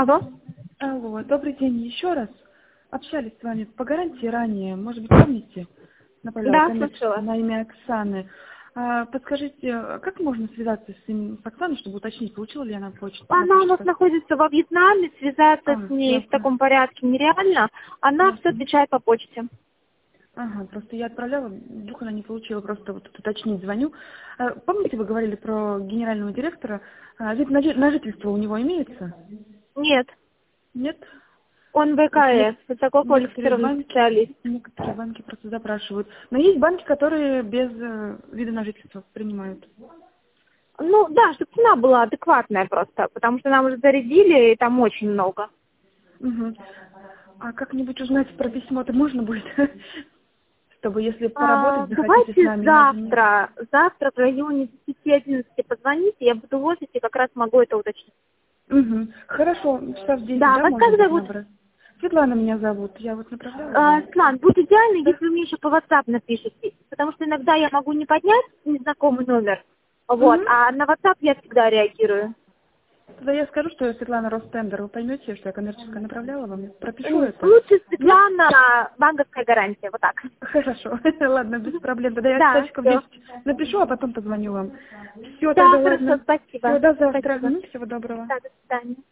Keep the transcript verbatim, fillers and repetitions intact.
Алло. Алло, добрый день еще раз. Общались с вами по гарантии ранее, может быть, помните? Направляла Да, коммерческую слышала. на имя Оксаны. А, подскажите, а как можно связаться с, ним, с Оксаной, чтобы уточнить, получила ли она почту, на Она у нас почту? находится во Вьетнаме, связаться А, с ней в ясно, таком порядке нереально. Она все ясно. отвечает по почте. Ага, просто я отправляла, вдруг она не получила, просто вот тут уточнить звоню. А, помните, вы говорили про генерального директора? А, вид на жи- на жительство у него имеется? Нет, Нет? он Просто не- ВКС, некоторые высококвалифицированный банки, специалист. некоторые банки просто запрашивают. Но есть банки, которые без э, вида на жительство принимают. Ну да, чтобы цена была адекватная просто, потому что нам уже зарядили, и там очень много. Мгм. А как-нибудь узнать про письмо-то можно будет? Чтобы, если А, поработать захотите с давайте нами, надо мне... завтра, завтра в районе десяти-одиннадцати позвоните, я буду в офисе, как раз могу это уточнить. Угу. Хорошо, часа в десять, Да, да, вас может как быть, зовут? набрать? Светлана меня зовут, я вот направляла А, вам. Слан, будет идеально, Да? если вы мне еще по WhatsApp напишете, потому что иногда я могу не поднять незнакомый номер, вот, Угу. а на WhatsApp я всегда реагирую. Тогда я скажу, что я Светлана Ростендер. Вы поймете, что я коммерческое направляла вам? Пропишу М, это. Лучше Нет? Светлана, банковская гарантия, вот так. Хорошо. Ладно, без проблем. Тогда я Да, часиков все. десять напишу, а потом позвоню вам. Все, Да, тогда хорошо, ладно. Все, спасибо. до завтра. Спасибо. Мгм, всего доброго. Да, до свидания.